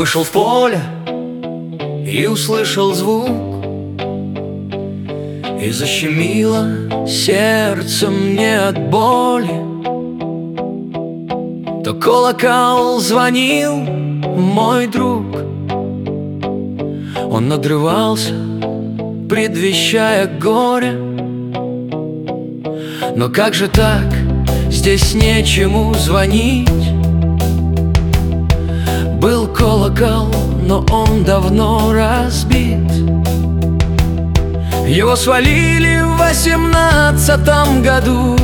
вышел в поле и услышал звук, и защемило сердце мне от боли. То колокол звонил мой друг, он надрывался, предвещая горе. Но как же так, здесь нечему звонить. Был колокол, но он давно разбит. Его свалили в 18-м году,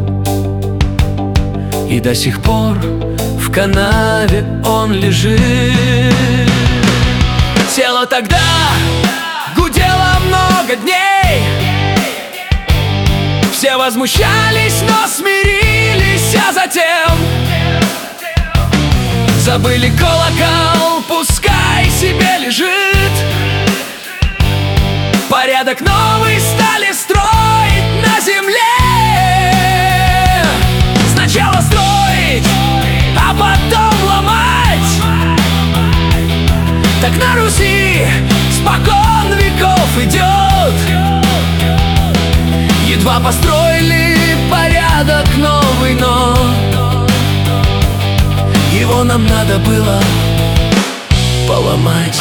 и до сих пор в канаве он лежит. Тело тогда гудело много дней, все возмущались, но смирились, а затем забыли колокол, пускай себе лежит. Порядок новый стали строить на земле. Сначала строить, а потом ломать. Так на Руси спокон веков идет. Едва построили порядок новый, но его нам надо было поломать.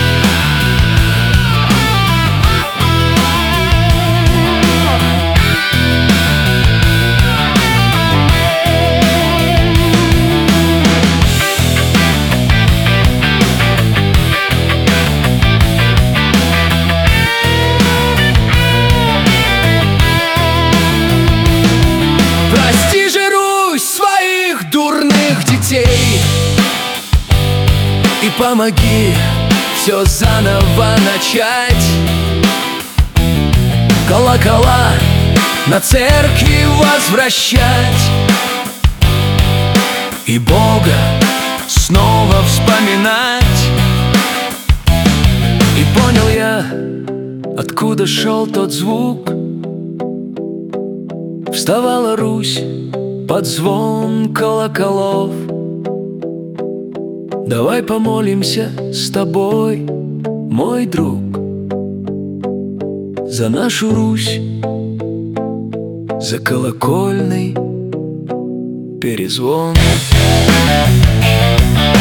Прости же, Русь, своих дурных детей, и помоги все заново начать. Колокола на церкви возвращать, и Бога снова вспоминать. И понял я, откуда шел тот звук. Вставала Русь под звон колоколов. Давай помолимся с тобой, мой друг, за нашу Русь, за колокольный перезвон.